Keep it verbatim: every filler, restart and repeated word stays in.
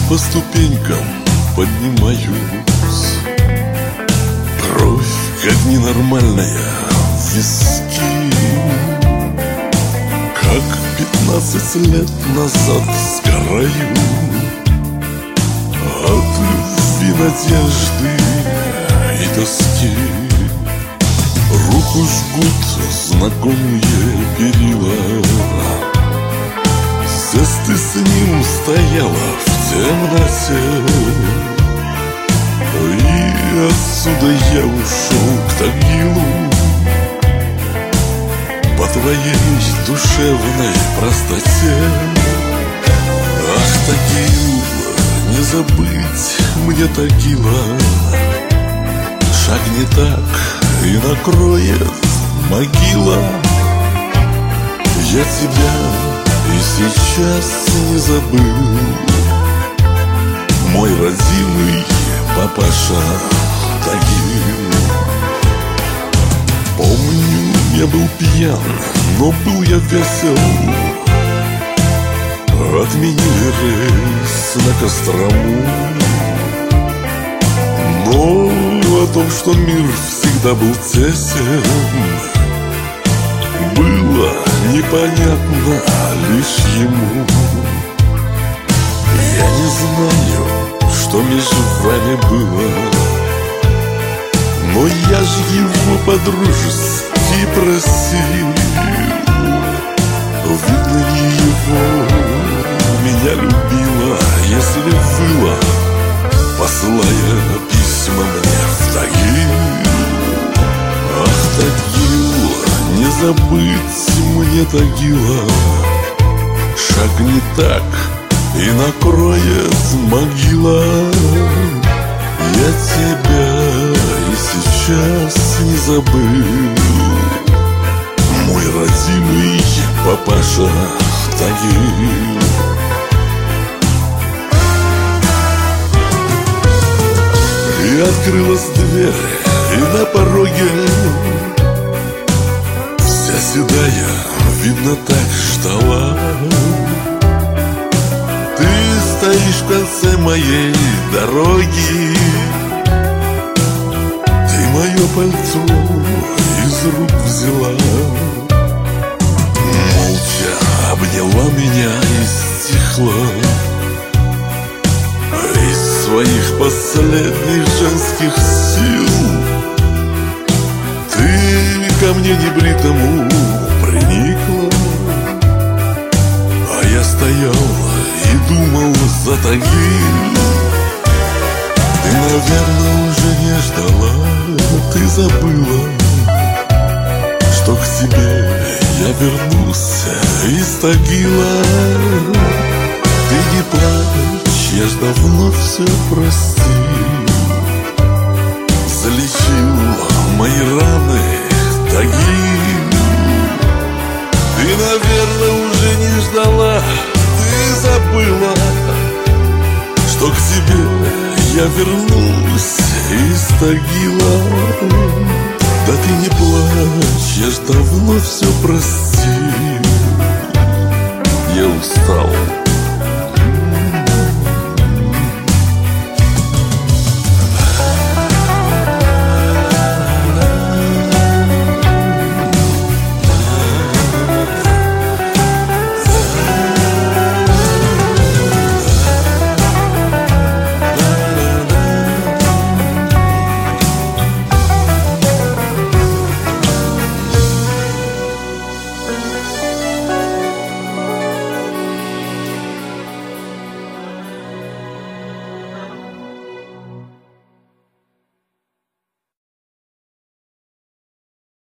по ступенькам поднимаюсь. Кровь, как ненормальная, в виски. Как пятнадцать лет назад сгораю от любви, надежды и тоски. Руку жгут знакомые перила. Здесь ты с ним стояла в темноте, и отсюда я ушел к Тагилу, по твоей душевной простоте. Ах, Тагил, не забыть мне Тагила. Шагни так, и накроет могила. Я тебя и сейчас не забыл, мой родимый папаша Тагил. Помню, я был пьян, но был я весел. Отменили рейс на Кострому, но о том, что мир всегда был тесен, было непонятно лишь ему. Я не знаю, что между вами было, но я ж его по-дружески просил. Видно, не его меня любила, если выла, посылая письма мне в Тагил. Ах, Тагил, не забыть мне Тагила. Шагни так, и накроет могила. Я тебя и сейчас не забыл, мой родимый папаша Тагил. И открылась дверь, и на пороге вся седая, видно, так ждала. Ты стоишь в конце моей дороги, ты мое пальто из рук взяла, молча обняла меня и стихла. Из своих последних женских сил ты ко мне небритому приникла, а я стоял и думал за Тагил. Ты, наверное, уже не ждала, ты забыла, что к тебе я вернулся из Тагила. Ты не плачь, я ж давно все простил, залечил мои раны Тагил. Ты, наверное, уже не ждала, ты забыла, что к тебе я вернусь из Тагила. Да ты не плачь, я ж давно все простил, я устал